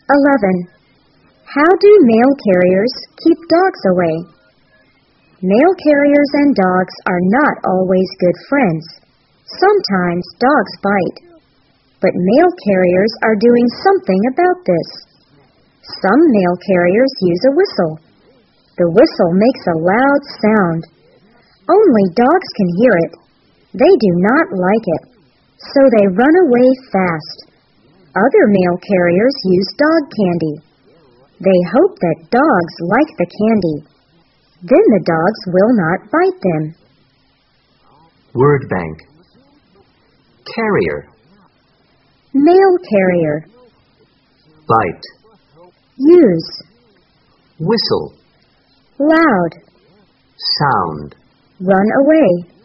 11. How do mail carriers keep dogs away? Mail carriers and dogs are not always good friends. Sometimes dogs bite. But mail carriers are doing something about this. Some mail carriers use a whistle. The whistle makes a loud sound. Only dogs can hear it. They do not like it, so they run away fast. Other mail carriers use dog candy. They hope that dogs like the candy. Then the dogs will not bite them. Word bank. Carrier. Mail carrier. Bite. Use. Whistle. Loud. Sound. Run away.